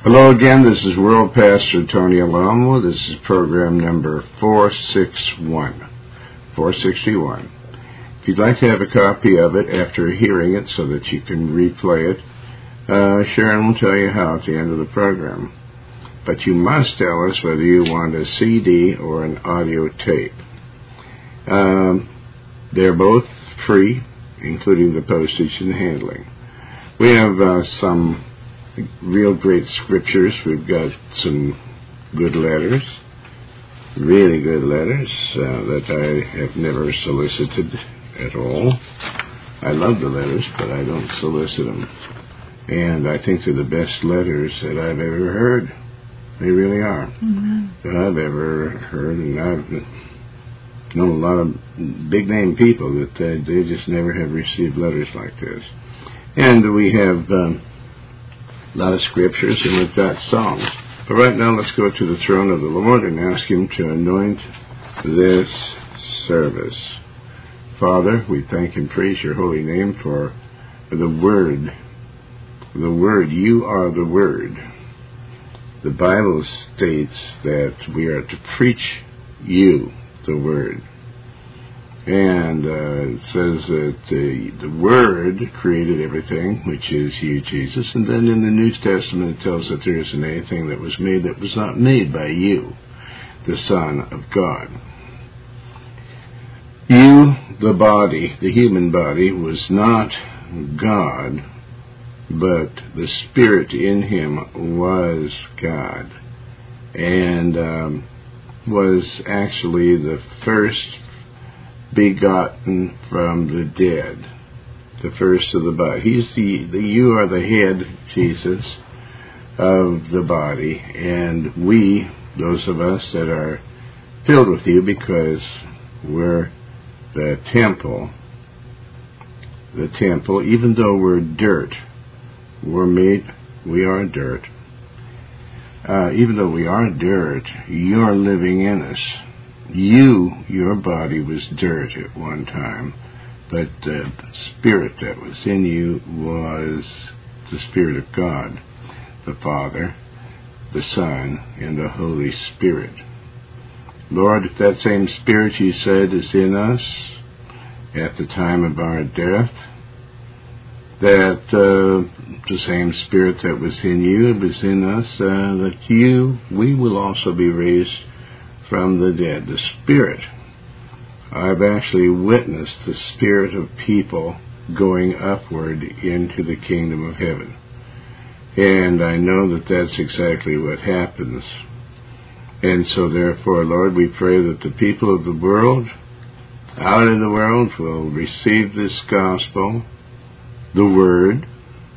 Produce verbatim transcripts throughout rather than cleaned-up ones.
Hello again, this is World Pastor Tony Alamo. This is program number four sixty-one. four sixty-one. If you'd like to have a copy of it after hearing it so that you can replay it, uh, Sharon will tell you how at the end of the program. But you must tell us whether you want a C D or an audio tape. Um, they're both free, including the postage and handling. We have uh, some real great scriptures. We've got some good letters, really good letters uh, that I have never solicited at all. I love the letters, but I don't solicit them. And I think they're the best letters that I've ever heard. They really are. Mm-hmm. That I've ever heard, and I've known a lot of big-name people that uh, they just never have received letters like this. And we have Um, a lot of scriptures, and we've got songs. But right now, let's go to the throne of the Lord and ask Him to anoint this service. Father, we thank and praise Your holy name for the Word. The Word, You are the Word. The Bible states that we are to preach You, the Word. And uh, it says that uh, the Word created everything, which is You, Jesus. And then in the New Testament it tells that there isn't anything that was made that was not made by You, the Son of God. You, the body, the human body, was not God, but the Spirit in Him was God. And um, was actually the first begotten from the dead, the first of the body. He's the, the you are the head, Jesus, of the body, and we, those of us that are filled with You, because we're the temple, the temple, even though we're dirt, we're made, we are dirt. Uh, even though we are dirt, You're living in us. You, your body was dirt at one time, but the Spirit that was in you was the Spirit of God, the Father, the Son, and the Holy Spirit. Lord, if that same Spirit You said is in us at the time of our death, that uh, the same Spirit that was in You was in us, uh, that You, we will also be raised from the dead. The Spirit, I've actually witnessed the spirit of people going upward into the kingdom of heaven. And I know that that's exactly what happens. And so therefore, Lord, we pray that the people of the world, out in the world, will receive this gospel, the Word,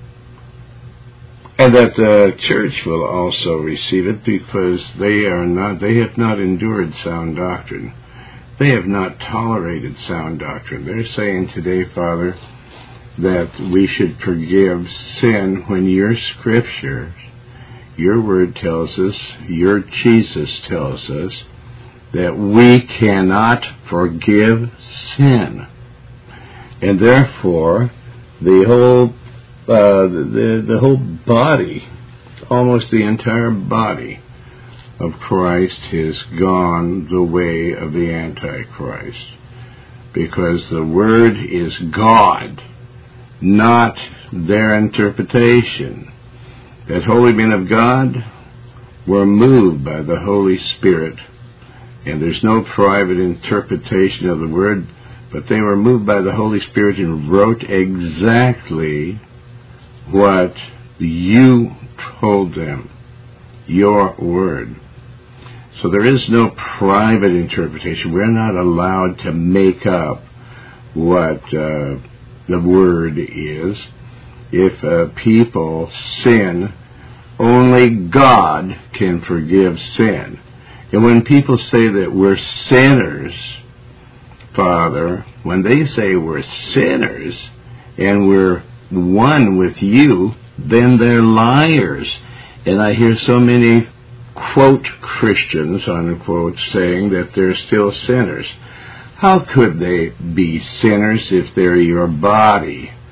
and that the church will also receive it, because they are not, they have not endured sound doctrine. They have not tolerated sound doctrine. They're saying today, Father, that we should forgive sin when Your Scripture, Your Word tells us, Your Jesus tells us, that we cannot forgive sin. And therefore, the whole Uh, the, the whole body, almost the entire body of Christ has gone the way of the Antichrist, because the Word is God, not their interpretation. That holy men of God were moved by the Holy Spirit, and there's no private interpretation of the Word, but they were moved by the Holy Spirit and wrote exactly what You told them, Your Word. So there is no private interpretation. We're not allowed to make up what uh, the Word is. If uh, people sin, only God can forgive sin. And when people say that we're sinners, Father, when they say we're sinners and we're one with You, then they're liars. And I hear so many, quote, Christians, unquote, saying that they're still sinners. How could they be sinners if they're Your body?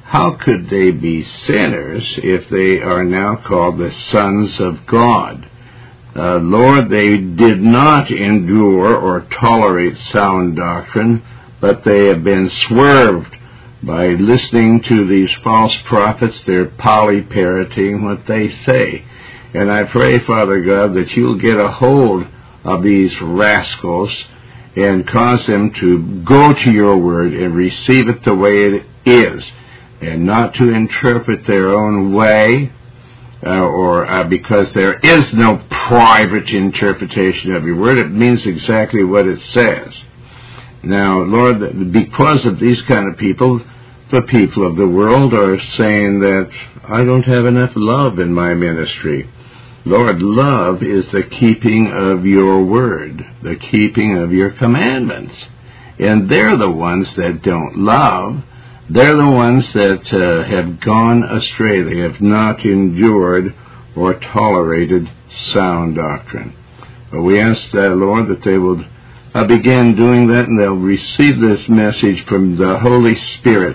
how could they be sinners if they are now called the sons of God? Uh, Lord, they did not endure or tolerate sound doctrine, but they have been swerved by listening to these false prophets. They're poly-parroting what they say. And I pray, Father God, that you'll get a hold of these rascals and cause them to go to your word and receive it the way it is, and not to interpret their own way, uh, or uh, because there is no private interpretation of your word. It means exactly what it says. Now, Lord, because of these kind of people, the people of the world are saying that I don't have enough love in my ministry. Lord, love is the keeping of your word, the keeping of your commandments. And they're the ones that don't love. They're the ones that uh, have gone astray. They have not endured or tolerated sound doctrine. But we ask that, Lord, that they will uh, begin doing that, and they'll receive this message from the Holy Spirit.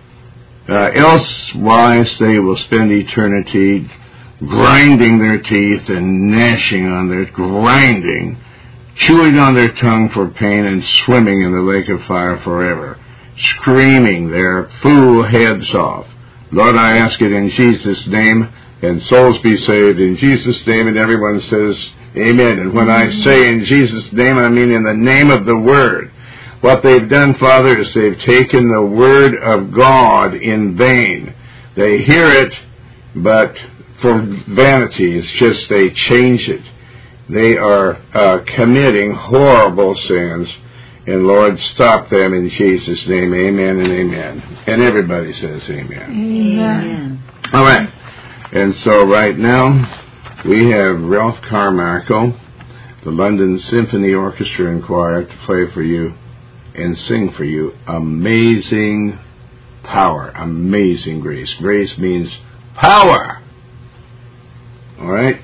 Uh, elsewise, they will spend eternity grinding their teeth and gnashing on their grinding, chewing on their tongue for pain, and swimming in the lake of fire forever, screaming their fool heads off. Lord, I ask it in Jesus' name, and souls be saved in Jesus' name, and everyone says amen. And when I say in Jesus' name, I mean in the name of the Word. What they've done, Father, is they've taken the Word of God in vain. They hear it, but for vanity, it's just they change it. They are uh, committing horrible sins. And Lord, stop them in Jesus' name. Amen and amen. And everybody says amen. Amen. All right. And so right now, we have Ralph Carmichael, the London Symphony Orchestra and Choir, to play for you and sing for you Amazing Power, Amazing Grace. Grace means power. All right?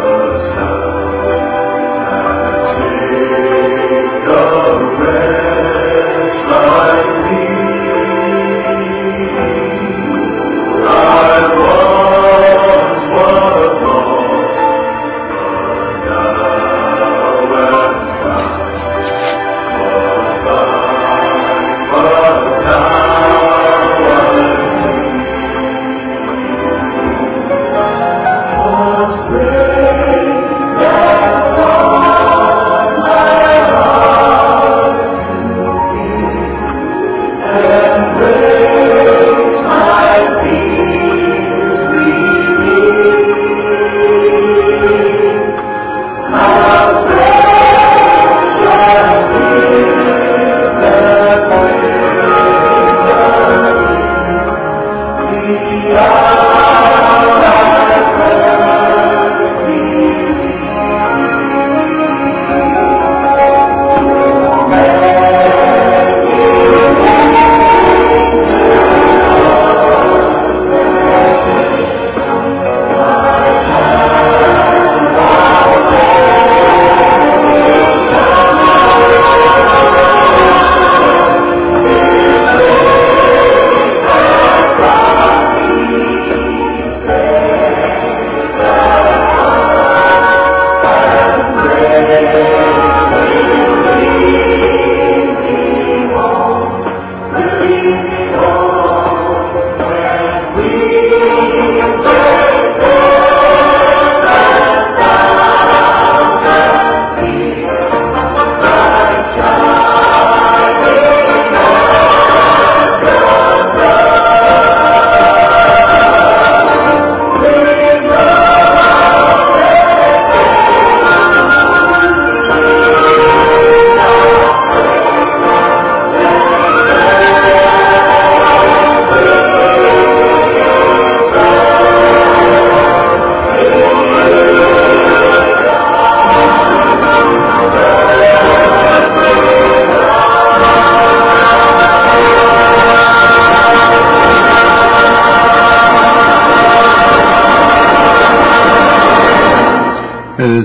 Red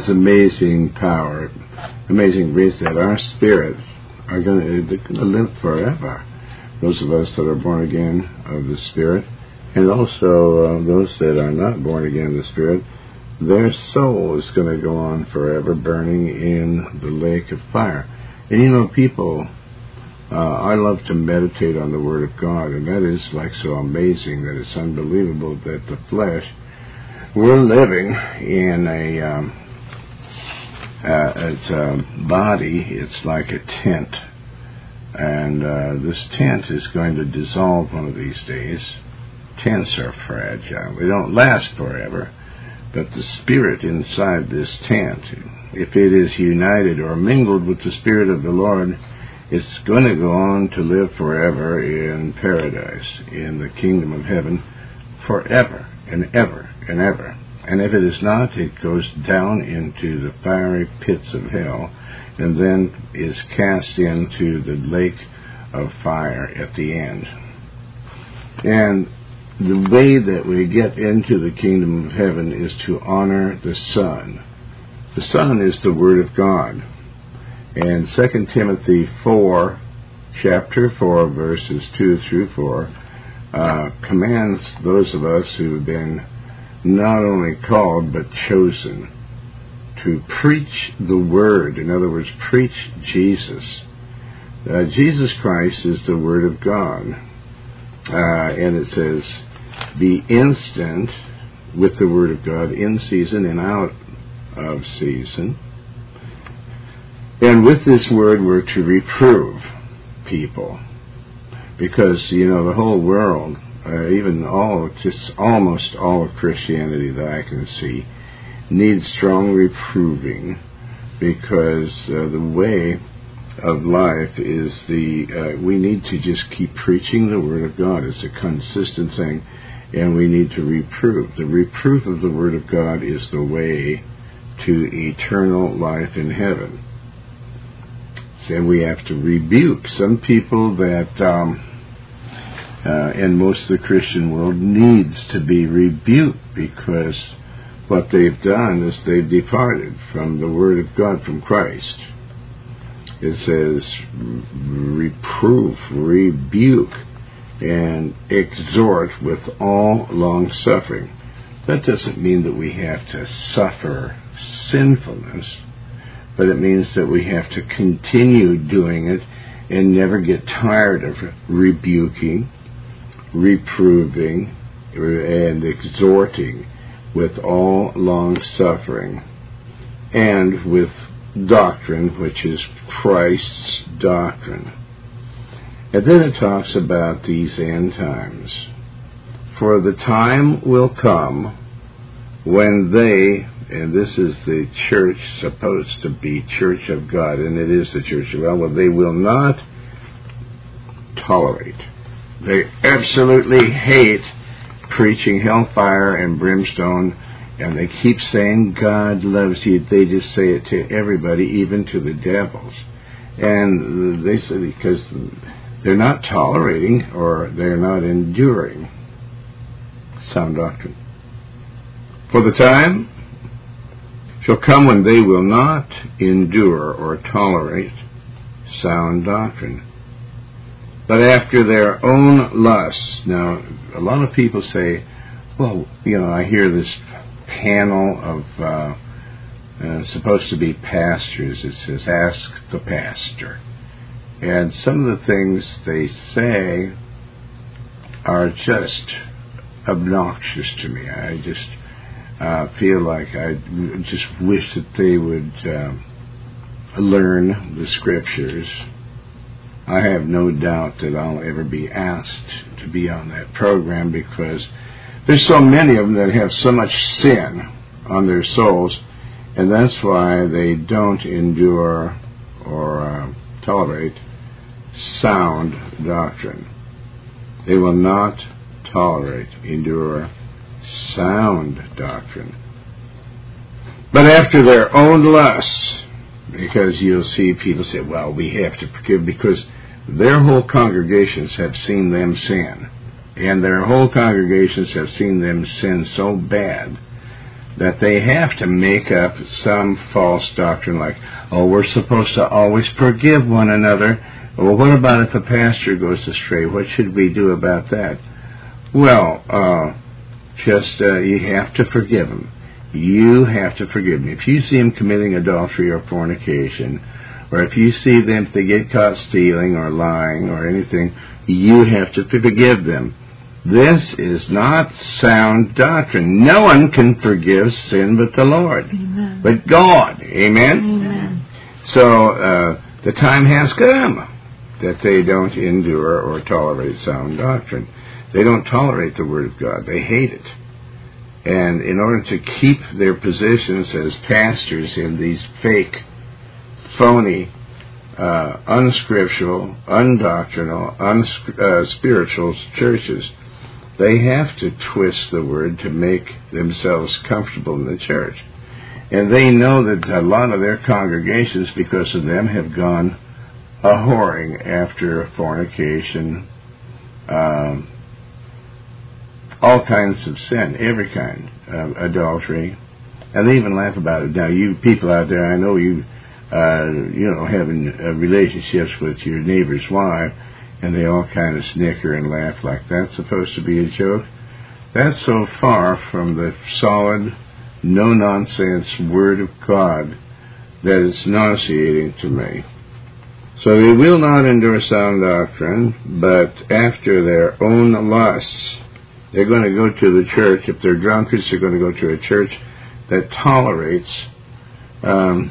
God's amazing power, amazing grace, that our spirits are going to live forever. Those of us that are born again of the Spirit, and also uh, those that are not born again of the Spirit, their soul is going to go on forever burning in the lake of fire. And you know, people, uh, I love to meditate on the Word of God, and that is like so amazing that it's unbelievable that the flesh, we're living in a, um, uh, it's a body, it's like a tent. And uh, this tent is going to dissolve one of these days. Tents are fragile. They don't last forever. But the spirit inside this tent, if it is united or mingled with the Spirit of the Lord, it's going to go on to live forever in paradise, in the kingdom of heaven, forever and ever and ever. And if it is not, it goes down into the fiery pits of hell, and then is cast into the lake of fire at the end. And the way that we get into the kingdom of heaven is to honor the Son. The Son is the Word of God. And Second Timothy four, chapter four, verses two through four, uh, commands those of us who have been not only called but chosen to preach the Word. In other words, preach Jesus. Uh, Jesus Christ is the Word of God. Uh, and it says, be instant with the Word of God, in season and out of season. And with this Word, we're to reprove people. Because, you know, the whole world, uh, even all, just almost all of Christianity that I can see, needs strong reproving, because uh, the way of life is the, uh, we need to just keep preaching the Word of God. It's a consistent thing, and we need to reprove. The reproof of the Word of God is the way to eternal life in heaven. And we have to rebuke some people that, um, uh, and most of the Christian world needs to be rebuked, because what they've done is they've departed from the Word of God, from Christ. It says, reprove, rebuke, and exhort with all long-suffering. That doesn't mean that we have to suffer sinfulness, but it means that we have to continue doing it and never get tired of rebuking, reproving, and exhorting with all long-suffering, and with doctrine, which is Christ's doctrine. And then it talks about these end times. For the time will come when they, and this is the church supposed to be Church of God, and it is the Church of God, well, they will not tolerate. They absolutely hate preaching hellfire and brimstone, and they keep saying God loves you. They just say it to everybody, even to the devils. And they say because they're not tolerating, or they're not enduring sound doctrine. For the time shall come when they will not endure or tolerate sound doctrine, but after their own lusts. Now, a lot of people say, well, you know, I hear this panel of uh, uh, supposed to be pastors. It says, ask the pastor. And some of the things they say are just obnoxious to me. I just uh, feel like I just wish that they would uh, learn the Scriptures. I have no doubt that I'll ever be asked to be on that program, because there's so many of them that have so much sin on their souls, and that's why they don't endure or uh, tolerate sound doctrine. They will not tolerate, endure sound doctrine. But after their own lusts, because you'll see people say, well, we have to forgive, because their whole congregations have seen them sin. And their whole congregations have seen them sin so bad that they have to make up some false doctrine like, oh, we're supposed to always forgive one another. Well, what about if a pastor goes astray? What should we do about that? Well, uh, just uh, you have to forgive him. You have to forgive him. If you see him committing adultery or fornication, or if you see them, if they get caught stealing or lying or anything, you have to forgive them. This is not sound doctrine. No one can forgive sin but the Lord. Amen. But God. Amen? Amen. So uh, the time has come that they don't endure or tolerate sound doctrine. They don't tolerate the Word of God. They hate it. And in order to keep their positions as pastors in these fake, phony, uh, unscriptural, undoctrinal, unspiritual churches, they have to twist the Word to make themselves comfortable in the church. And they know that a lot of their congregations, because of them, have gone a-whoring after fornication, um, all kinds of sin, every kind of adultery. And they even laugh about it. Now, you people out there, I know you, uh, you know, having uh, relationships with your neighbor's wife, and they all kind of snicker and laugh like that's supposed to be a joke. That's so far from the solid, no-nonsense Word of God that it's nauseating to me. So they will not endure sound doctrine, but after their own lusts, they're going to go to the church. If they're drunkards, they're going to go to a church that tolerates, um,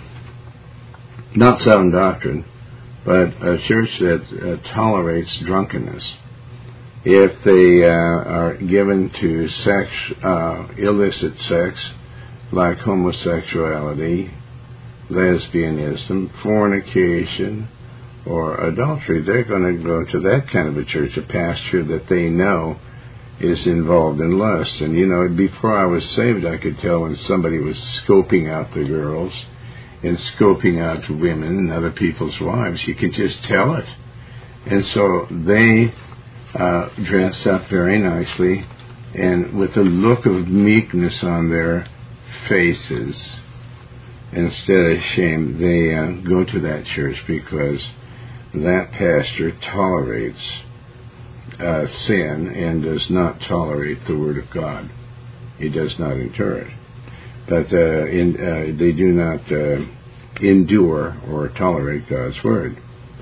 not sound doctrine, but a church that uh, tolerates drunkenness. If they uh, are given to sex, uh, illicit sex, like homosexuality, lesbianism, fornication, or adultery, they're going to go to that kind of a church, a pastor that they know is involved in lust. And, you know, before I was saved, I could tell when somebody was scoping out the girls and scoping out women and other people's wives. You could just tell it. And so they uh, dress up very nicely and with a look of meekness on their faces. Instead of shame, they uh, go to that church because that pastor tolerates uh, sin and does not tolerate the Word of God. He does not endure it. But uh, in, uh, they do not uh, endure or tolerate God's Word.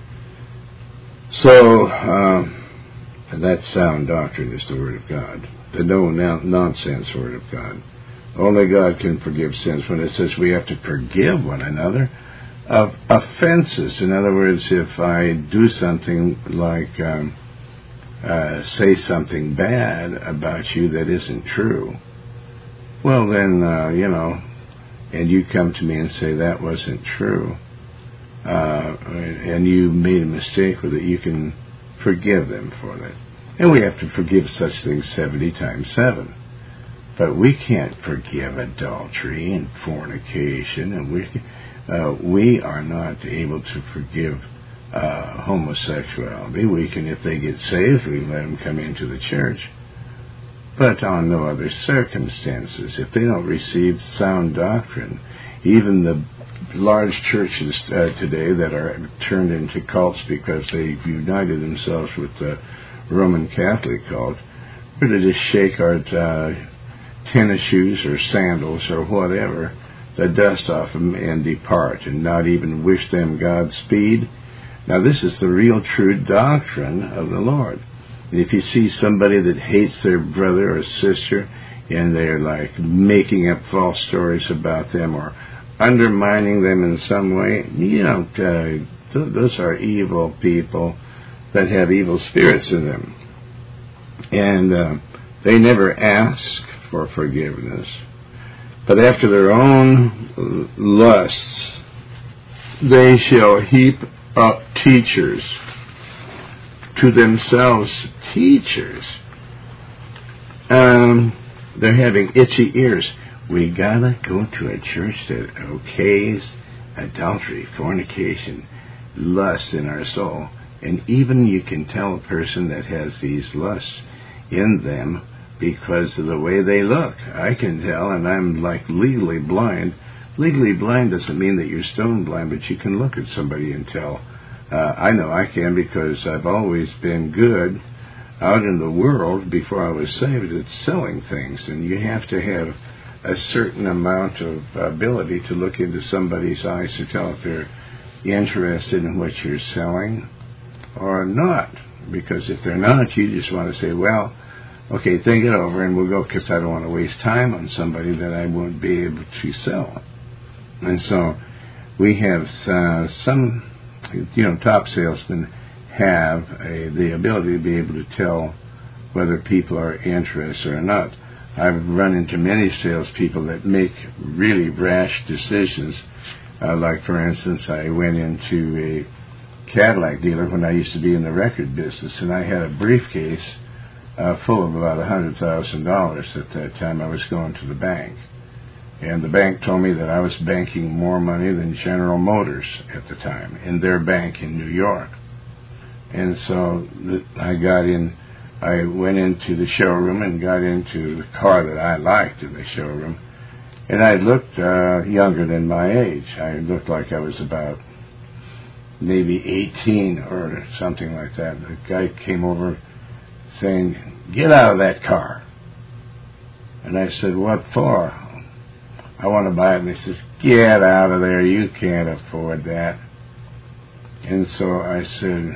So uh, that sound doctrine is the Word of God, the no-nonsense Word of God. Only God can forgive sins. When it says we have to forgive one another of offenses, in other words, if I do something like um, uh, say something bad about you that isn't true, well then, uh, you know, and you come to me and say that wasn't true, uh, and you made a mistake with it, you can forgive them for that. And we have to forgive such things seventy times seven. But we can't forgive adultery and fornication, and we uh, we are not able to forgive uh, homosexuality. We can, if they get saved, we let them come into the church, but on no other circumstances. If they don't receive sound doctrine, even the large churches uh, today that are turned into cults because they've united themselves with the Roman Catholic cult, we're to just shake our uh, tennis shoes or sandals or whatever, the dust off them, and depart, and not even wish them Godspeed. Now this is the real true doctrine of the Lord. If you see somebody that hates their brother or sister, and they're like making up false stories about them or undermining them in some way, you don't, uh, th- those are evil people that have evil spirits in them. And uh, they never ask for forgiveness, but after their own lusts they shall heap up teachers to themselves. Teachers, um, they're having itchy ears. We gotta go to a church that okays adultery, fornication, lust in our soul. And even you can tell a person that has these lusts in them because of the way they look. I can tell, and I'm like legally blind. Legally blind doesn't mean that you're stone blind, but you can look at somebody and tell. Uh, I know I can because I've always been good out in the world before I was saved at selling things, and you have to have a certain amount of ability to look into somebody's eyes to tell if they're interested in what you're selling or not. Because if they're not, you just want to say, well, okay, think it over and we'll go, because I don't want to waste time on somebody that I won't be able to sell. And so we have uh, some, you know, top salesmen have a, the ability to be able to tell whether people are interested or not. I've run into many salespeople that make really rash decisions. Uh, like, for instance, I went into a Cadillac dealer when I used to be in the record business, and I had a briefcase uh, full of about one hundred thousand dollars at that time. I was going to the bank. And the bank told me that I was banking more money than General Motors at the time in their bank in New York. And so th- I got in, I went into the showroom and got into the car that I liked in the showroom. And I looked uh, younger than my age. I looked like I was about maybe eighteen or something like that. The guy came over saying, "Get out of that car." And I said, "What for?" "I want to buy it." And he says, "Get out of there. You can't afford that." And so I said,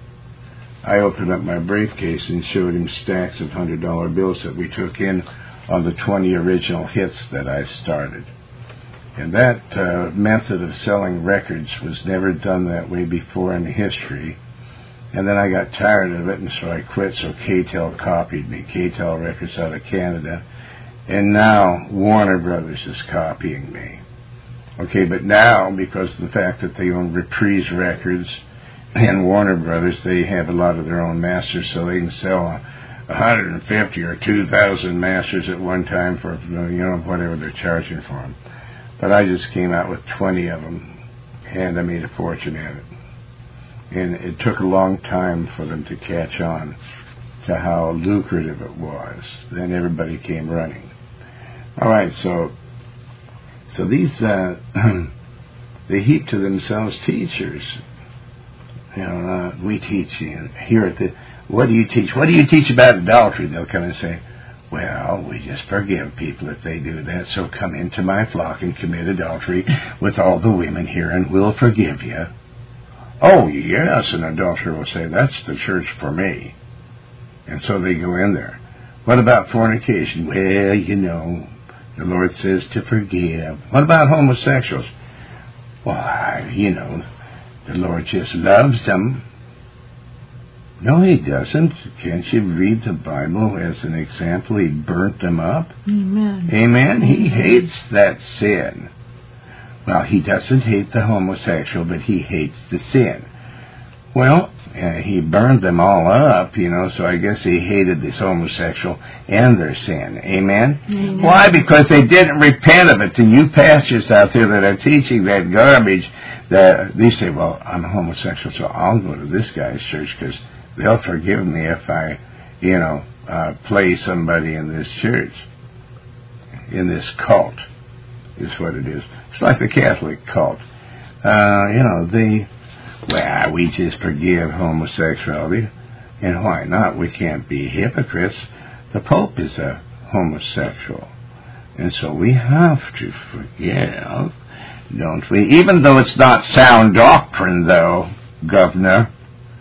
I opened up my briefcase and showed him stacks of one hundred dollar bills that we took in on the twenty original hits that I started. And that uh, method of selling records was never done that way before in history. And then I got tired of it, and so I quit, so K T E L copied me, K T E L Records out of Canada. And now Warner Brothers is copying me. Okay, but now, because of the fact that they own Reprise Records and Warner Brothers, they have a lot of their own masters, so they can sell one hundred fifty or two thousand masters at one time for, you know, whatever they're charging for them. But I just came out with twenty of them, and I made a fortune at it. And it took a long time for them to catch on to how lucrative it was. Then everybody came running. All right, so so these, uh, they heap to themselves teachers. You know, uh, we teach you here at the, what do you teach? What do you teach about adultery? They'll come and say, well, we just forgive people if they do that, so come into my flock and commit adultery with all the women here, and we'll forgive you. Oh, yes, an adulterer will say, that's the church for me. And so they go in there. What about fornication? Well, you know, the Lord says to forgive. What about homosexuals? Why, you know, the Lord just loves them. No, he doesn't. Can't you read the Bible as an example? He burnt them up. Amen. Amen. He hates that sin. Well, he doesn't hate the homosexual, but he hates the sin. Well, uh, he burned them all up, you know, so I guess he hated this homosexual and their sin. Amen? Amen. Why? Because they didn't repent of it. And you pastors out there that are teaching that garbage, that they say, well, I'm a homosexual, so I'll go to this guy's church because they'll forgive me if I, you know, uh, play somebody in this church, in this cult, is what it is. It's like the Catholic cult. Uh, you know, they, well, we just forgive homosexuality. And why not? We can't be hypocrites. The Pope is a homosexual. And so we have to forgive, don't we? Even though it's not sound doctrine, though, Governor.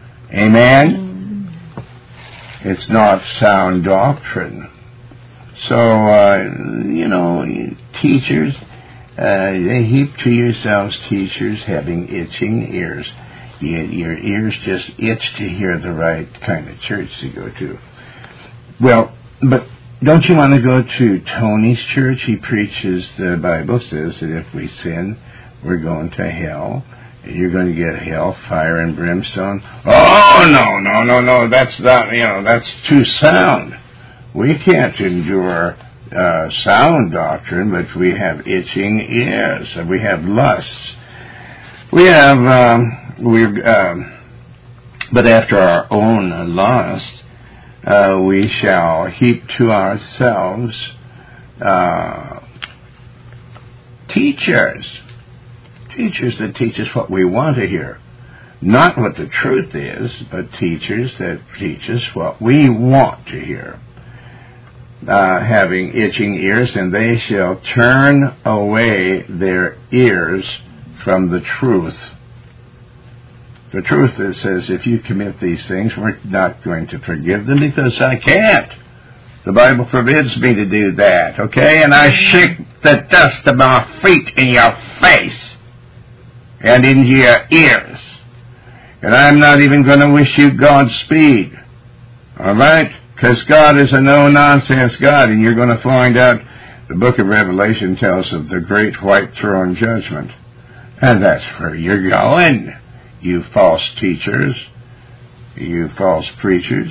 Amen? It's not sound doctrine. So, uh, you know, teachers, uh, they heap to yourselves teachers having itching ears. You, your ears just itch to hear the right kind of church to go to. Well, but don't you want to go to Tony's church? He preaches, the Bible says that if we sin, we're going to hell. You're going to get hell, fire, and brimstone. Oh, no, no, no, no, that's not, you know, that's too sound. We can't endure uh, sound doctrine, but we have itching ears, and we have lusts. We have, um, we're, um, but after our own lust, uh, we shall heap to ourselves uh, teachers, teachers that teach us what we want to hear. Not what the truth is, but teachers that teach us what we want to hear. Uh, having itching ears, and they shall turn away their ears from the truth. The truth that says, if you commit these things, we're not going to forgive them because I can't. The Bible forbids me to do that, okay? And I shake the dust of my feet in your face and into your ears. And I'm not even going to wish you Godspeed. All right? Because God is a no-nonsense God, and you're going to find out the book of Revelation tells of the great white throne judgment. And that's where you're going, you false teachers, you false preachers.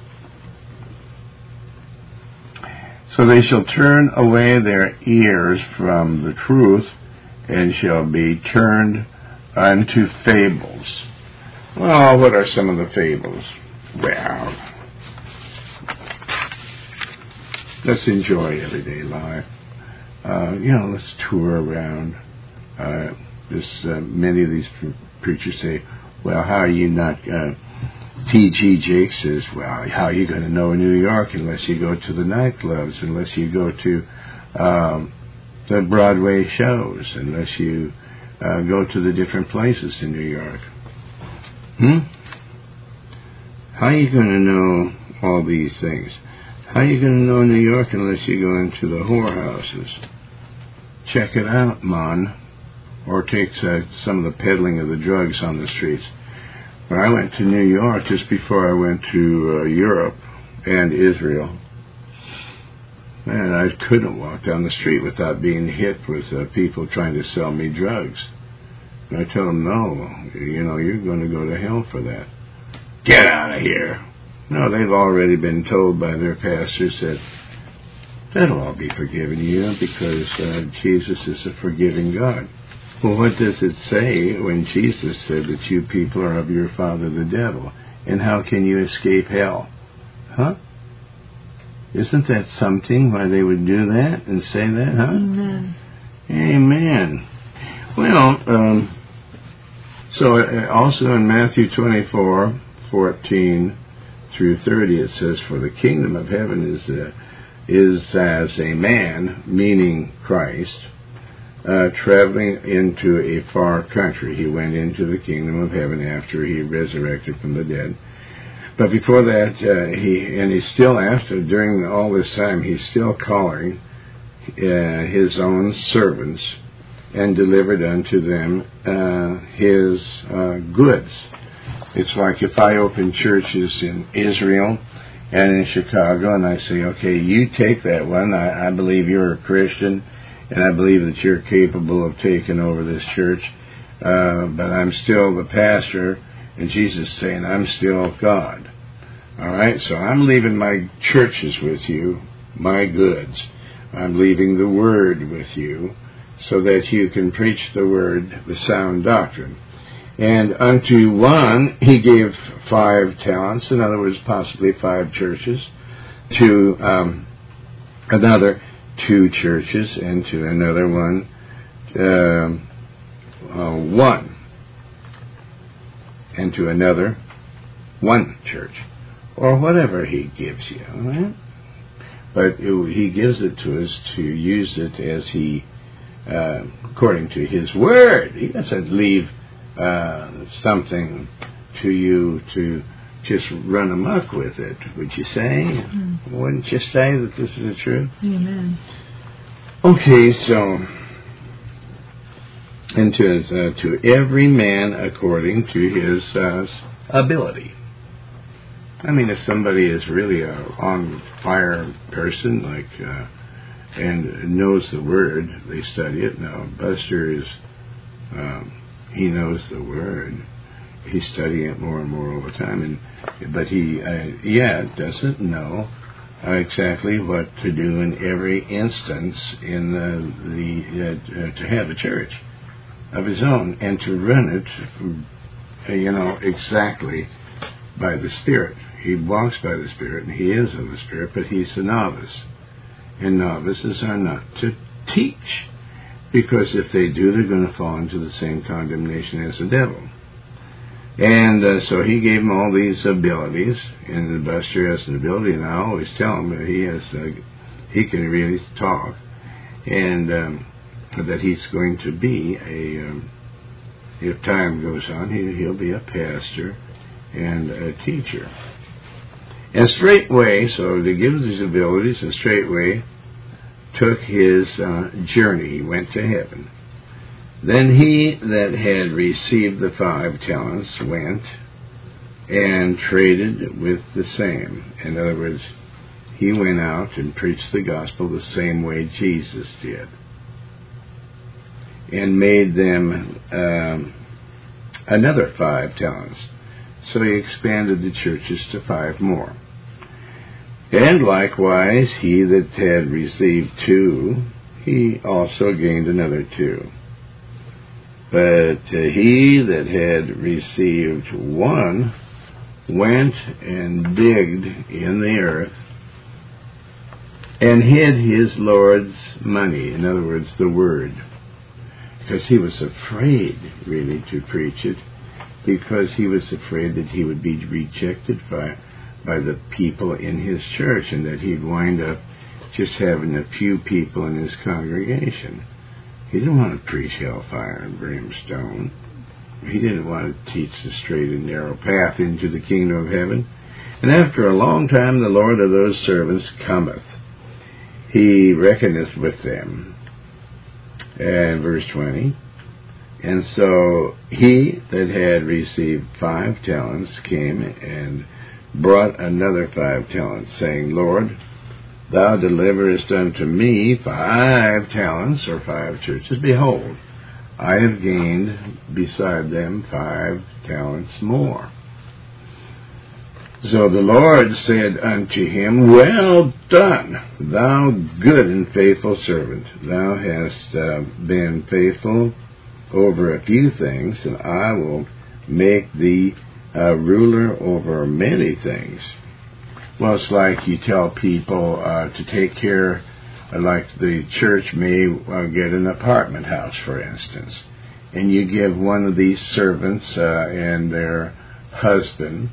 So they shall turn away their ears from the truth, and shall be turned unto fables. Well, what are some of the fables? Well, let's enjoy everyday life. Uh, you know, let's tour around. Uh, this uh, many of these preachers say, well, how are you not... Uh, T G Jakes says, well, how are you going to know New York unless you go to the nightclubs, unless you go to um, the Broadway shows, unless you uh, go to the different places in New York? Hmm? How are you going to know all these things? How are you going to know New York unless you go into the whorehouses? Check it out, man. Or take uh, some of the peddling of the drugs on the streets. When I went to New York, just before I went to uh, Europe and Israel, man, I couldn't walk down the street without being hit with uh, people trying to sell me drugs. And I told them, no, you know, you're going to go to hell for that. Get out of here. No, they've already been told by their pastors that that'll all be forgiven you because uh, Jesus is a forgiving God. Well, what does it say when Jesus said that you people are of your father the devil? And how can you escape hell? Huh? Isn't that something why they would do that and say that, huh? Amen. Amen. Well, um, so uh, also in Matthew twenty-four, fourteen through thirty, it says, for the kingdom of heaven is, uh, is as a man, meaning Christ, Uh, traveling into a far country. He went into the kingdom of heaven after he resurrected from the dead. But before that, uh, he and he's still after, during all this time, he's still calling uh, his own servants and delivered unto them uh, his uh, goods. It's like if I open churches in Israel and in Chicago, and I say, okay, you take that one. I, I believe you're a Christian, and I believe that you're capable of taking over this church, uh, but I'm still the pastor, and Jesus is saying, I'm still God. All right, so I'm leaving my churches with you, my goods. I'm leaving the Word with you, so that you can preach the Word, the sound doctrine. And unto one he gave five talents, in other words, possibly five churches, to um, another two churches, and to another one, uh, uh, one, and to another, one church, or whatever he gives you, all right? But it, he gives it to us to use it as he, uh, according to his word. He doesn't leave uh, something to you to just run amok with it, would you say? Mm-hmm. Wouldn't you say that this is the truth? Amen. Okay, so, and to, uh, to every man according to his uh, ability. I mean, if somebody is really a on-fire person, like, uh, and knows the Word, they study it. Now, Buster is, um, he knows the Word. He's studying it more and more all the time, and but he, uh, yeah, doesn't know uh, exactly what to do in every instance in uh, the uh, to have a church of his own and to run it, uh, you know, exactly by the Spirit. He walks by the Spirit, and he is of the Spirit, but he's a novice. And novices are not to teach, because if they do, they're going to fall into the same condemnation as the devil. And uh, so he gave him all these abilities, and the Buster has an ability, and I always tell him that he has, uh, he can really talk, and um, that he's going to be a, um, if time goes on, he, he'll be a pastor and a teacher. And straightway, so to give his abilities, and straightway took his uh, journey. He went to heaven. Then he that had received the five talents went and traded with the same. In other words, he went out and preached the gospel the same way Jesus did, and made them um, another five talents. So he expanded the churches to five more. And likewise, he that had received two, he also gained another two. But uh, he that had received one went and digged in the earth and hid his Lord's money, in other words, the word, because he was afraid, really, to preach it, because he was afraid that he would be rejected by, by the people in his church, and that he'd wind up just having a few people in his congregation. He didn't want to preach hellfire and brimstone. He didn't want to teach the straight and narrow path into the kingdom of heaven. And after a long time the Lord of those servants cometh. He reckoneth with them. And verse twenty. And so he that had received five talents came and brought another five talents, saying, Lord, thou deliverest unto me five talents, or five churches. Behold, I have gained beside them five talents more. So the Lord said unto him, Well done, thou good and faithful servant. Thou hast uh, been faithful over a few things, and I will make thee a ruler over many things. Well, it's like you tell people uh, to take care, uh, like the church may uh, get an apartment house, for instance, and you give one of these servants uh, and their husband,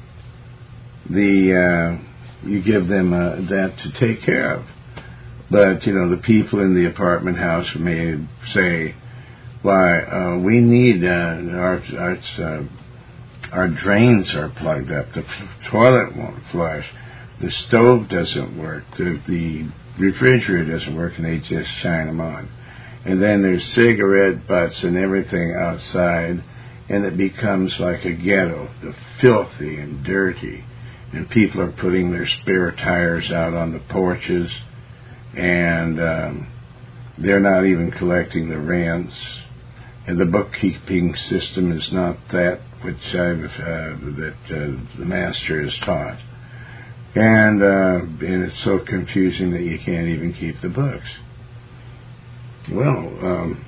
the uh, you give them uh, that to take care of. But, you know, the people in the apartment house may say, why, uh, we need, uh, our, our, uh, our drains are plugged up, the toilet won't flush, the stove doesn't work, the, the refrigerator doesn't work, and they just shine them on. And then there's cigarette butts and everything outside, and it becomes like a ghetto, the filthy and dirty. And people are putting their spare tires out on the porches, and um, they're not even collecting the rents. And the bookkeeping system is not that which I've, uh, that uh, the master has taught. And, uh, and it's so confusing that you can't even keep the books. Well, um,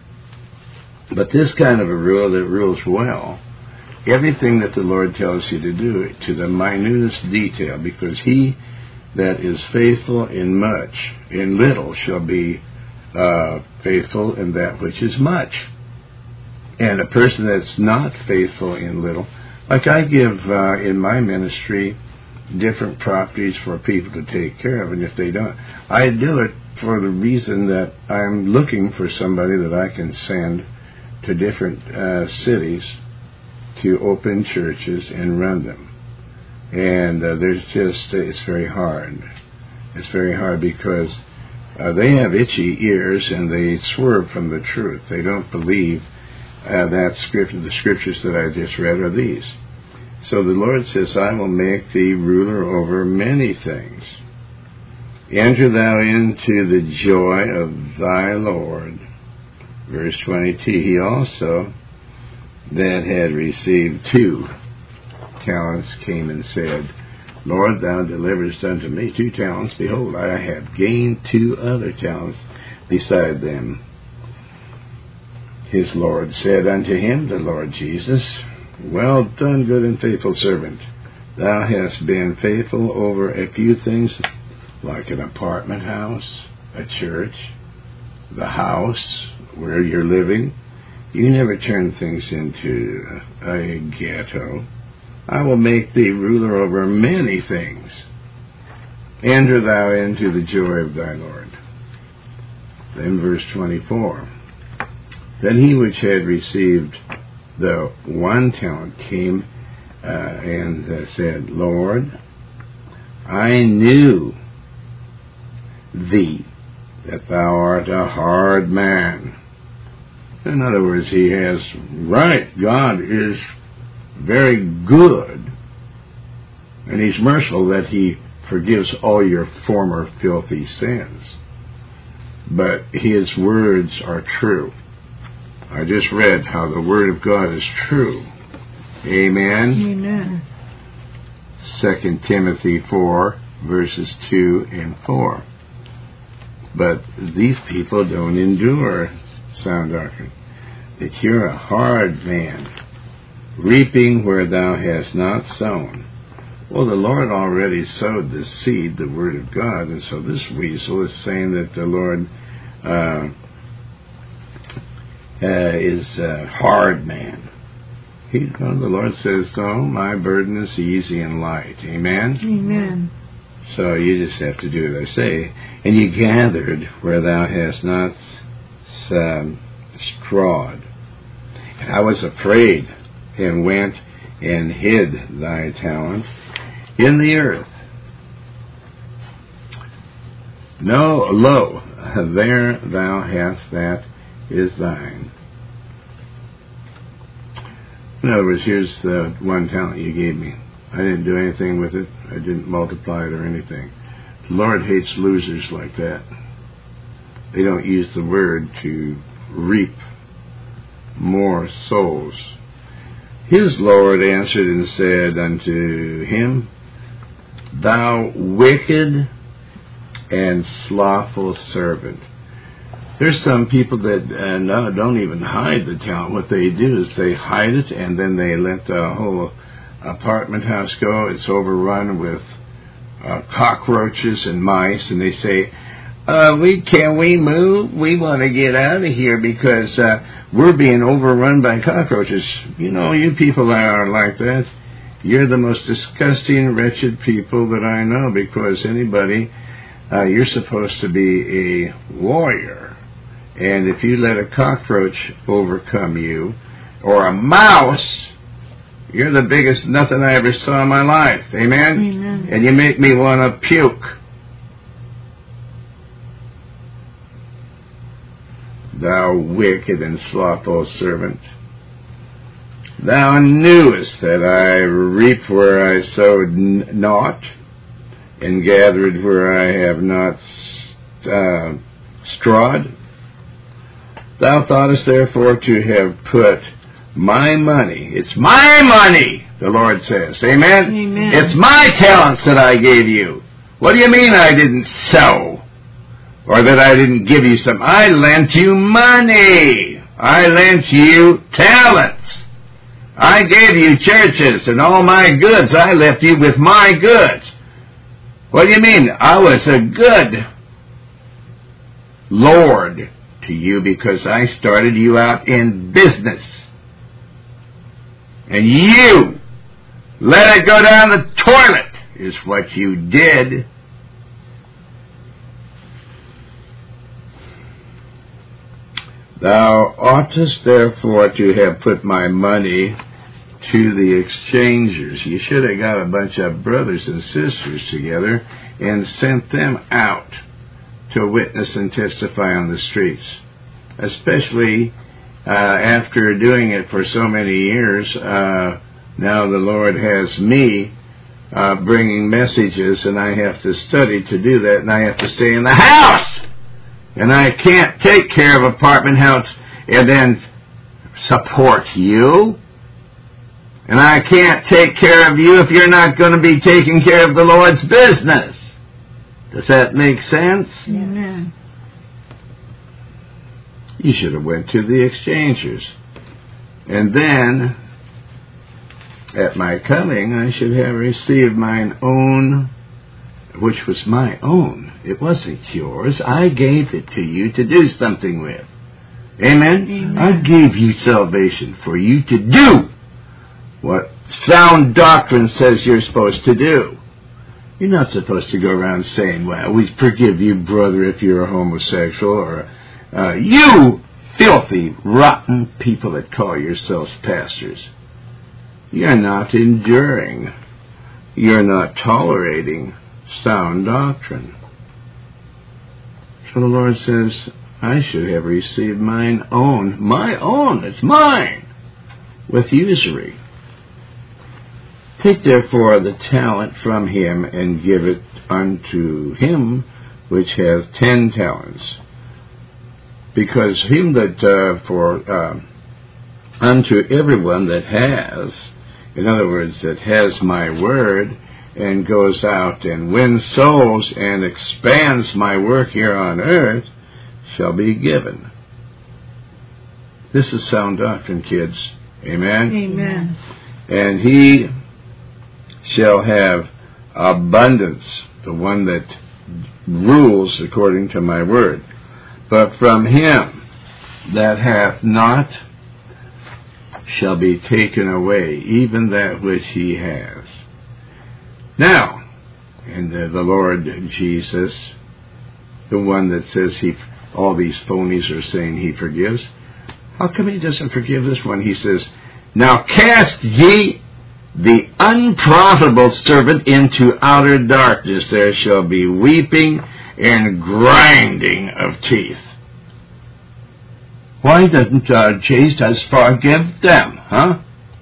but this kind of a rule that rules well, everything that the Lord tells you to do, to the minutest detail, because he that is faithful in much, in little, shall be uh, faithful in that which is much. And a person that's not faithful in little, like I give uh, in my ministry different properties for people to take care of, and if they don't, I do it for the reason that I'm looking for somebody that I can send to different uh, cities to open churches and run them. And uh, there's just, it's very hard. It's very hard because uh, they have itchy ears and they swerve from the truth. They don't believe uh, that scripture, the scriptures that I just read are these. So the Lord says, I will make thee ruler over many things. Enter thou into the joy of thy Lord. Verse twenty-two, he also that had received two talents came and said, Lord, thou deliverest unto me two talents. Behold, I have gained two other talents beside them. His Lord said unto him, the Lord Jesus, Well done, good and faithful servant. Thou hast been faithful over a few things, like an apartment house, a church, the house where you're living. You never turn things into a ghetto. I will make thee ruler over many things. Enter thou into the joy of thy Lord. Then verse twenty-four. Then he which had received the one talent came uh, and uh, said, Lord, I knew thee, that thou art a hard man. In other words, he has, right, God is very good, and he's merciful that he forgives all your former filthy sins. But his words are true. I just read how the word of God is true. Amen? Amen. Second Timothy four, verses two and four. But these people don't endure sound doctrine. That you're a hard man, reaping where thou hast not sown. Well, the Lord already sowed the seed, the word of God, and so this weasel is saying that the Lord uh, uh, is a hard man. He, well, the Lord says, no, my burden is easy and light. Amen? Amen. So you just have to do as I say. And you gathered where thou hast not um, strawed. And I was afraid, and went and hid thy talent in the earth. No, lo, there thou hast that is thine. In other words, here's the one talent you gave me. I didn't do anything with it. I didn't multiply it or anything. The Lord hates losers like that. They don't use the word to reap more souls. His Lord answered and said unto him, Thou wicked and slothful servant. There's some people that uh, no, don't even hide the talent. What they do is they hide it, and then they let the whole apartment house go. It's overrun with uh, cockroaches and mice, and they say, uh, "We can we move? We want to get out of here because uh, we're being overrun by cockroaches." You know, you people that are like that, you're the most disgusting, wretched people that I know. Because anybody, uh, you're supposed to be a warrior. And if you let a cockroach overcome you, or a mouse, you're the biggest nothing I ever saw in my life. Amen? Amen. And you make me want to puke. Thou wicked and slothful servant, thou knewest that I reap where I sowed not, and gathered where I have not uh, strawed. Thou thoughtest therefore to have put my money, it's my money, the Lord says, amen? Amen. It's my talents that I gave you. What do you mean I didn't sow? Or that I didn't give you some? I lent you money. I lent you talents. I gave you churches and all my goods. I left you with my goods. What do you mean? I was a good Lord to you because I started you out in business. And you let it go down the toilet is what you did. Thou oughtest therefore to have put my money to the exchangers. You should have got a bunch of brothers and sisters together and sent them out to witness and testify on the streets. Especially uh, after doing it for so many years, uh, now the Lord has me uh, bringing messages, and I have to study to do that, and I have to stay in the house. And I can't take care of apartment house and then support you. And I can't take care of you if you're not going to be taking care of the Lord's business. Does that make sense? Amen. You should have went to the exchangers. And then at my coming I should have received mine own, which was my own. It wasn't yours. I gave it to you to do something with. Amen? Amen. I gave you salvation for you to do what sound doctrine says you're supposed to do. You're not supposed to go around saying, well, we forgive you, brother, if you're a homosexual, or uh, you filthy, rotten people that call yourselves pastors. You're not enduring. You're not tolerating sound doctrine. So the Lord says, I should have received mine own. My own. It's mine. With usury. Take therefore the talent from him and give it unto him which hath ten talents. Because him that uh, for uh, unto everyone that has, in other words, that has my word and goes out and wins souls and expands my work here on earth, shall be given. This is sound doctrine, kids. Amen? Amen. And he shall have abundance, the one that rules according to my word. But from him that hath not shall be taken away, even that which he has. Now, and the, the Lord Jesus, the one that says he, all these phonies are saying he forgives, how come he doesn't forgive this one? He says, now cast ye the unprofitable servant into outer darkness. There shall be weeping and grinding of teeth. Why doesn't uh, Jesus forgive them, huh?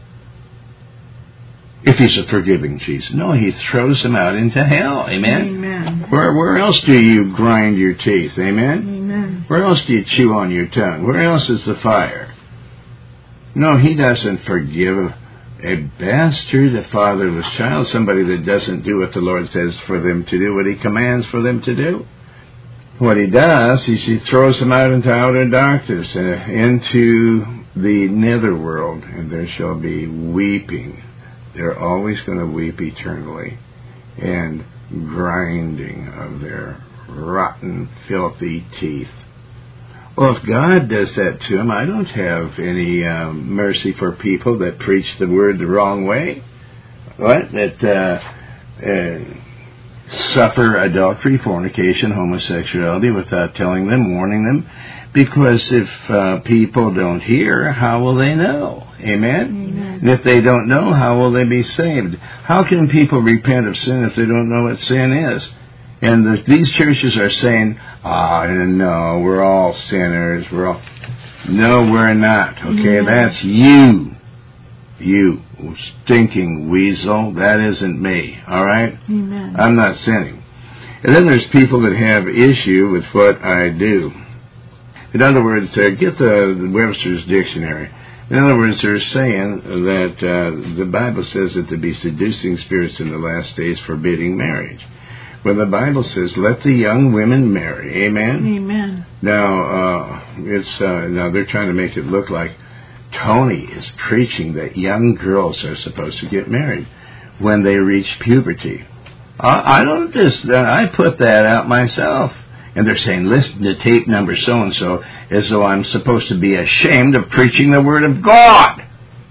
If he's a forgiving Jesus. No, he throws them out into hell. Amen? Amen. Where, where else do you grind your teeth? Amen? Amen. Where else do you chew on your tongue? Where else is the fire? No, he doesn't forgive a bastard, a fatherless child, somebody that doesn't do what the Lord says for them to do, what he commands for them to do. What he does is he throws them out into outer darkness, uh, into the netherworld, and there shall be weeping. They're always going to weep eternally, and grinding of their rotten, filthy teeth. Well, if God does that to them, I don't have any um, mercy for people that preach the word the wrong way. What? That uh, uh, suffer adultery, fornication, homosexuality without telling them, warning them. Because if uh, people don't hear, how will they know? Amen? Amen? And if they don't know, how will they be saved? How can people repent of sin if they don't know what sin is? And the, these churches are saying, ah, oh, no, we're all sinners. We're all... No, we're not. Okay, Amen. That's you. You, stinking weasel. That isn't me. All right? Amen. I'm not sinning. And then there's people that have issue with what I do. In other words, uh, get the, the Webster's Dictionary. In other words, they're saying that uh, the Bible says that to be seducing spirits in the last days forbidding marriage. Well, the Bible says, let the young women marry. Amen? Amen. Now, uh, it's uh, now they're trying to make it look like Tony is preaching that young girls are supposed to get married when they reach puberty. I, I don't just, uh, I put that out myself. And they're saying, listen to tape number so-and-so, as though I'm supposed to be ashamed of preaching the Word of God.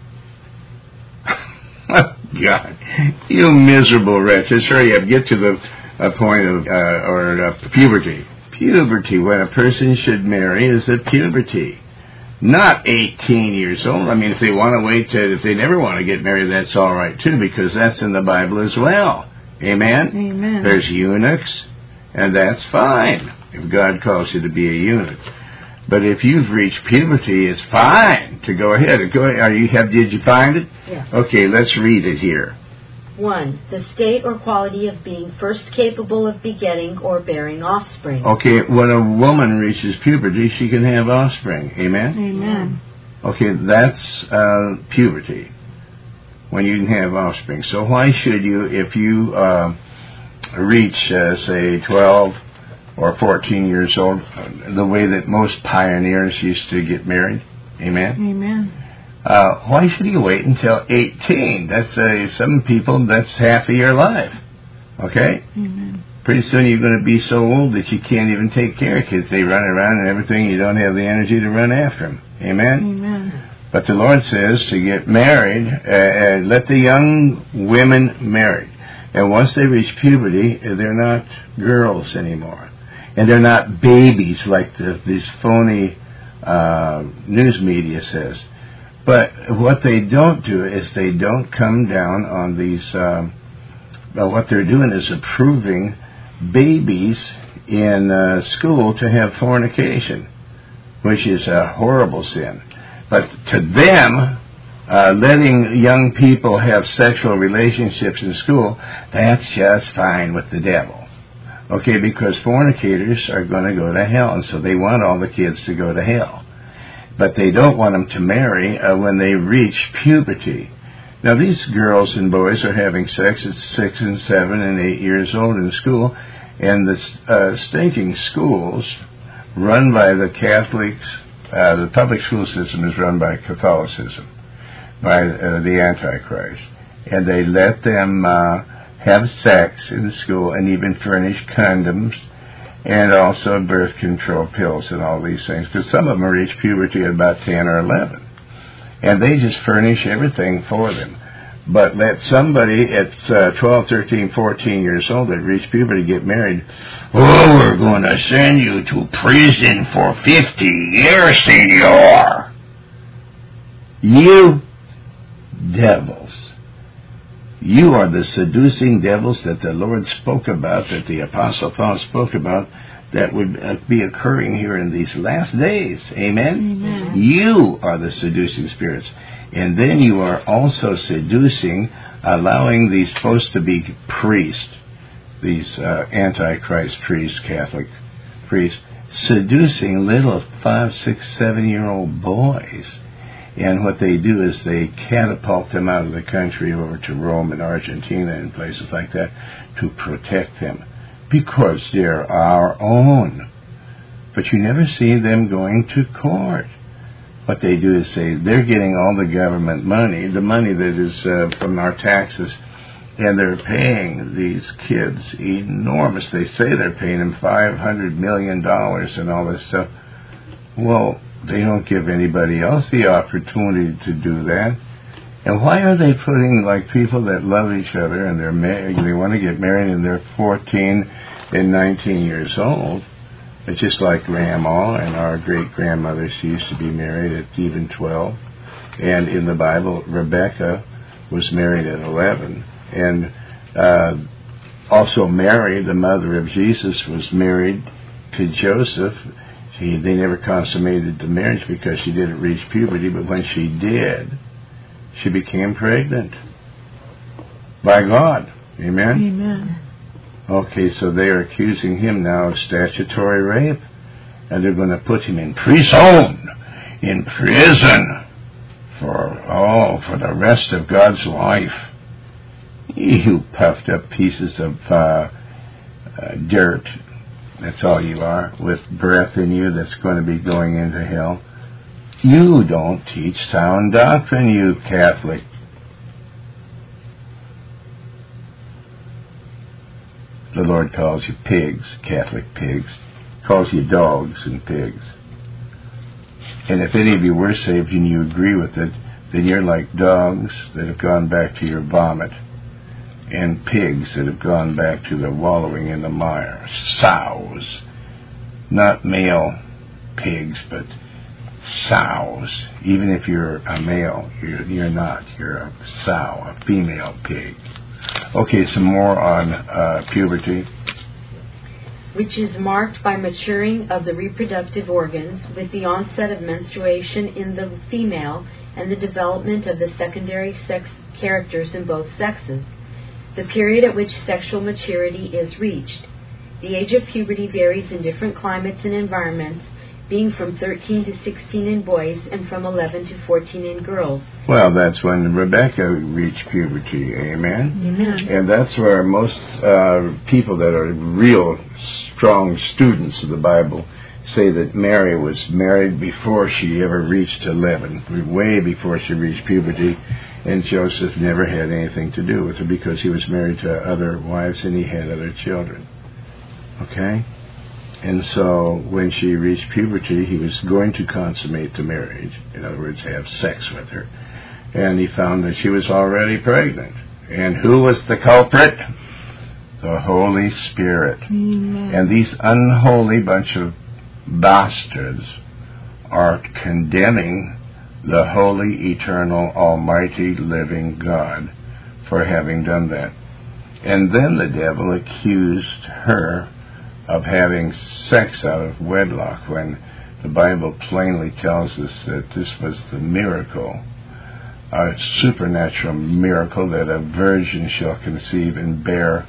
God, you miserable wretches. Hurry up, get to the a point of, uh, or uh, puberty. Puberty, when a person should marry, is at puberty. Not eighteen years old. I mean, if they want to wait to, if they never want to get married, that's all right too, because that's in the Bible as well. Amen? Amen. There's eunuchs, and that's fine, if God calls you to be a eunuch. But if you've reached puberty, it's fine to go ahead. Go ahead. Are you have? Did you find it? Yes. Okay, let's read it here. One, the state or quality of being first capable of begetting or bearing offspring. Okay, when a woman reaches puberty, she can have offspring. Amen? Amen. Okay, that's uh, puberty, when you can have offspring. So why should you, if you uh, reach, uh, say, twelve or fourteen years old, uh, the way that most pioneers used to get married? Amen? Amen. Uh, why should you wait until eighteen? That's uh, some people, that's half of your life. Okay? Mm-hmm. Pretty soon you're going to be so old that you can't even take care of kids. They run around and everything. You don't have the energy to run after them. Amen? Amen. But the Lord says to get married, uh, and let the young women marry. And once they reach puberty, they're not girls anymore. And they're not babies like the, these phony uh, news media says. But what they don't do is they don't come down on these, um, well, what they're doing is approving babies in uh, school to have fornication, which is a horrible sin. But to them, uh, letting young people have sexual relationships in school, that's just fine with the devil. Okay, because fornicators are going to go to hell, and so they want all the kids to go to hell. But they don't want them to marry uh, when they reach puberty. Now, these girls and boys are having sex at six and seven and eight years old in school, and the uh, stinking schools run by the Catholics, uh, the public school system is run by Catholicism, by uh, the Antichrist, and they let them uh, have sex in school and even furnish condoms and also birth control pills and all these things, because some of them reach puberty at about ten or eleven. And they just furnish everything for them. But let somebody at uh, twelve, thirteen, fourteen years old that reach puberty get married, oh, we're going to send you to prison for fifty years, senor. You devils. You are the seducing devils that the Lord spoke about, that the Apostle Paul spoke about, that would be occurring here in these last days. Amen? Amen. You are the seducing spirits. And then you are also seducing, allowing these supposed to be priests, these uh, Antichrist priests, Catholic priests, seducing little five, six, seven-year-old boys. And what they do is they catapult them out of the country over to Rome and Argentina and places like that to protect them, because they're our own. But you never see them going to court. What they do is say they're getting all the government money, the money that is uh, from our taxes, and they're paying these kids enormous. They say they're paying them five hundred million dollars and all this stuff. Well, they don't give anybody else the opportunity to do that. And why are they putting, like, people that love each other and they're married, they want to get married and they're fourteen and nineteen years old? It's just like Grandma and our great-grandmother. She used to be married at even twelve. And in the Bible, Rebecca was married at eleven. And uh, also Mary, the mother of Jesus, was married to Joseph. She, they never consummated the marriage because she didn't reach puberty, but when she did, she became pregnant by God. Amen? Amen. Okay, so they are accusing him now of statutory rape, and they're going to put him in prison, in prison, for, oh, for the rest of God's life. You puffed up pieces of uh, uh, dirt. That's all you are, with breath in you that's going to be going into hell. You don't teach sound doctrine, you Catholic. The Lord calls you pigs, Catholic pigs. Calls you dogs and pigs. And if any of you were saved and you agree with it, then you're like dogs that have gone back to your vomit, and pigs that have gone back to the wallowing in the mire. Sows. Not male pigs, but sows. Even if you're a male, you're, you're not. You're a sow, a female pig. Okay, some more on uh, puberty. Which is marked by maturing of the reproductive organs with the onset of menstruation in the female and the development of the secondary sex characters in both sexes. The period at which sexual maturity is reached. The age of puberty varies in different climates and environments, being from thirteen to sixteen in boys and from eleven to fourteen in girls. Well, that's when Rebecca reached puberty, amen? Amen. And that's where most uh, people that are real strong students of the Bible say that Mary was married before she ever reached eleven, way before she reached puberty, and Joseph never had anything to do with her because he was married to other wives and he had other children. Okay? And so when she reached puberty, he was going to consummate the marriage, in other words, have sex with her. And he found that she was already pregnant. And who was the culprit? The Holy Spirit. Amen. And these unholy bunch of bastards are condemning the holy, eternal, almighty, living God for having done that. And then the devil accused her of having sex out of wedlock, when the Bible plainly tells us that this was the miracle, a supernatural miracle, that a virgin shall conceive and bear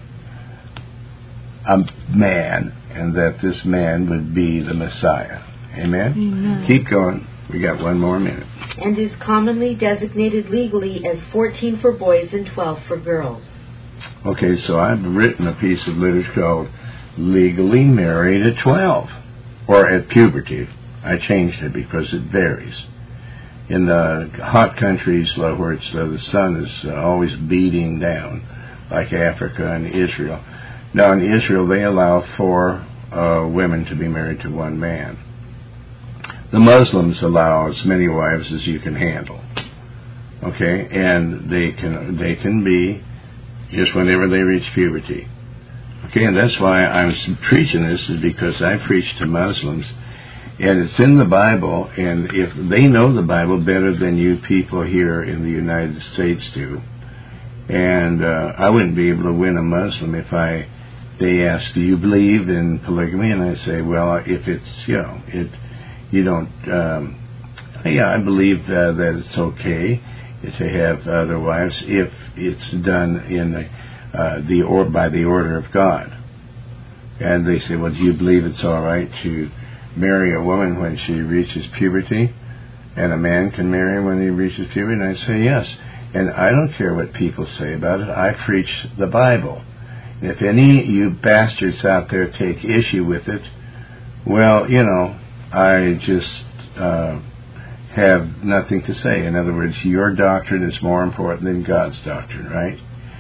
a man, and that this man would be the Messiah. Amen? Amen. Keep going. We got one more minute. And is commonly designated legally as fourteen for boys and twelve for girls. Okay, so I've written a piece of literature called Legally Married at twelve, or at puberty. I changed it because it varies. In the hot countries where it's, uh, the sun is uh, always beating down, like Africa and Israel. Now in Israel they allow four uh, women to be married to one man. The Muslims allow as many wives as you can handle. Okay, and they can they can be just whenever they reach puberty. Okay, and that's why I'm preaching this, is because I preach to Muslims, and it's in the Bible, and if they know the Bible better than you people here in the United States do, and uh, I wouldn't be able to win a Muslim if I they ask, do you believe in polygamy? And I say, well, if it's, you know, it, you don't, um, yeah, I believe uh, that it's okay to have other wives if it's done in the, uh, the or by the order of God. And they say, well, do you believe it's all right to marry a woman when she reaches puberty, and a man can marry her when he reaches puberty? And I say, yes. And I don't care what people say about it. I preach the Bible. And if any of you bastards out there take issue with it, well, you know, I just uh, have nothing to say. In other words, your doctrine is more important than God's doctrine, right?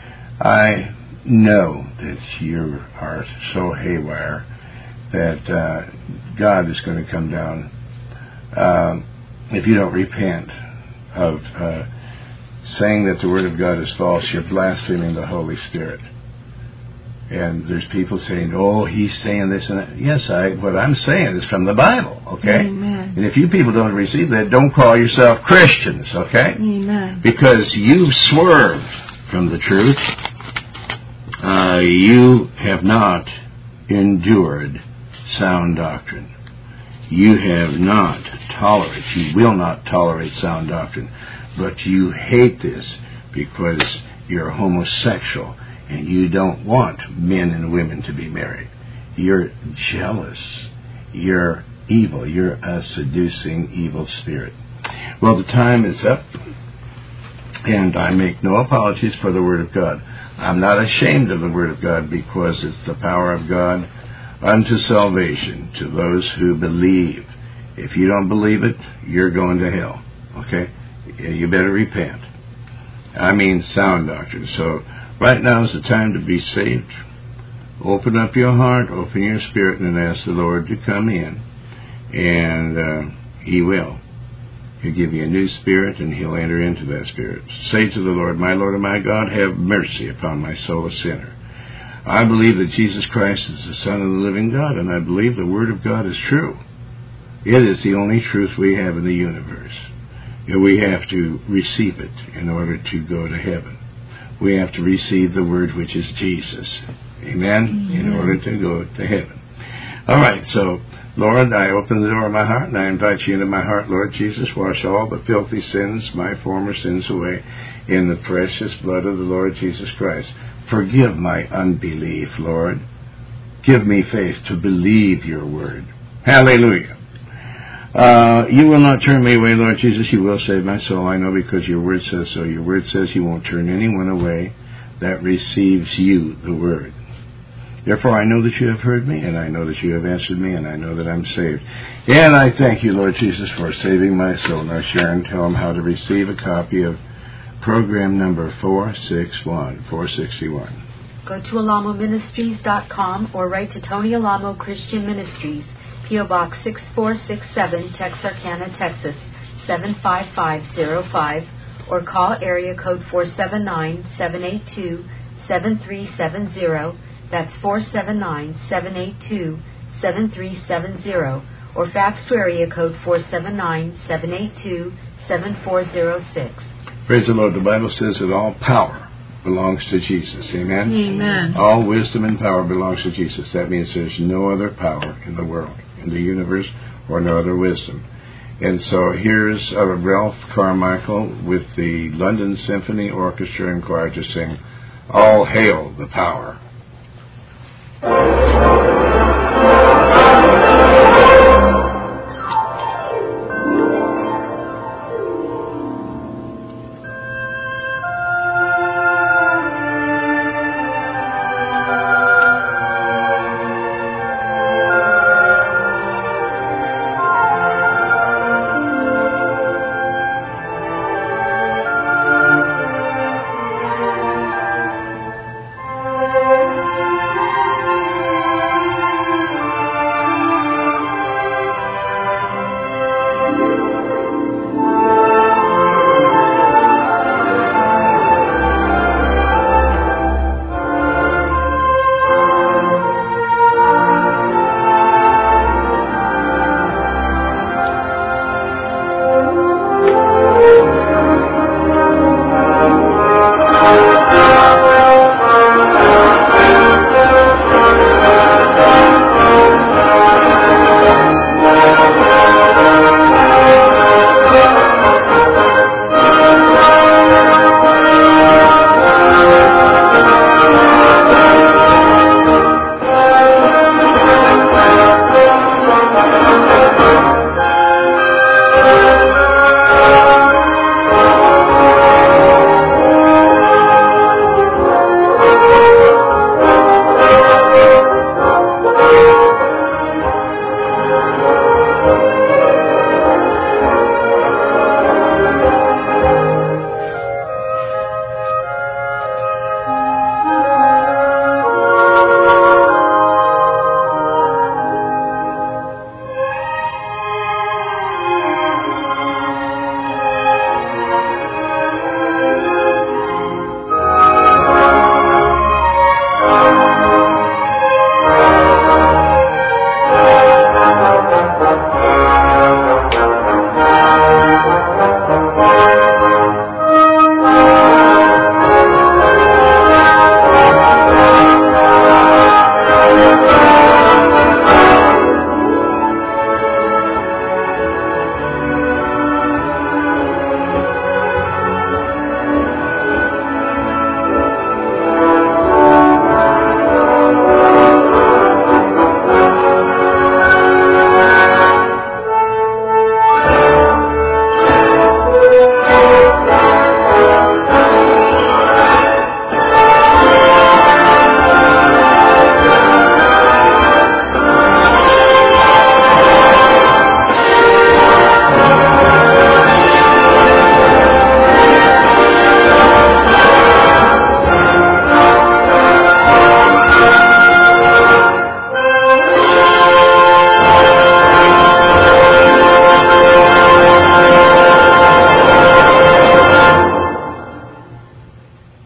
I know that you are so haywire that uh, God is going to come down um, if you don't repent of uh, saying that the Word of God is false. You're blaspheming the Holy Spirit. And there's people saying, oh, he's saying this and that. Yes, I, what I'm saying is from the Bible, okay? Amen. And if you people don't receive that, don't call yourself Christians, okay? Amen. Because you've swerved from the truth. Uh, you have not endured sound doctrine. You have not tolerated, you will not tolerate sound doctrine. But you hate this because you're homosexual. And you don't want men and women to be married. You're jealous. You're evil. You're a seducing evil spirit. Well, the time is up, and I make no apologies for the Word of God. I'm not ashamed of the Word of God because it's the power of God unto salvation to those who believe. If you don't believe it, you're going to hell. Okay? You better repent. I mean sound doctrine. So right now is the time to be saved. Open up your heart, open your spirit, and ask the Lord to come in. And uh, He will. He'll give you a new spirit, and He'll enter into that spirit. Say to the Lord, my Lord and my God, have mercy upon my soul, a sinner. I believe that Jesus Christ is the Son of the living God, and I believe the Word of God is true. It is the only truth we have in the universe. And we have to receive it in order to go to heaven. We have to receive the Word, which is Jesus. Amen? Amen. In order to go to heaven. All right, so, Lord, I open the door of my heart, and I invite you into my heart, Lord Jesus. Wash all the filthy sins, my former sins, away in the precious blood of the Lord Jesus Christ. Forgive my unbelief, Lord. Give me faith to believe your word. Hallelujah. Uh, you will not turn me away, Lord Jesus. You will save my soul. I know because your word says so. Your word says you won't turn anyone away that receives you, the word. Therefore, I know that you have heard me, and I know that you have answered me, and I know that I'm saved. And I thank you, Lord Jesus, for saving my soul. Now, Sharon, tell them how to receive a copy of program number four sixty-one, four sixty-one. Go to alamo ministries dot com or write to Tony Alamo Christian Ministries, P O Box six four six seven, Texarkana, Texas, seven five five zero five, or call area code four seven nine, seven eight two, seven three seven zero. That's four seven nine, seven eight two, seven three seven zero, or fax to area code four seven nine, seven eight two, seven four zero six. Praise the Lord. The Bible says that all power belongs to Jesus. Amen? Amen. All wisdom and power belongs to Jesus. That means there's no other power in the world, in the universe, or no other wisdom. And so here's uh, Ralph Carmichael with the London Symphony Orchestra and Choir to sing All Hail the Power.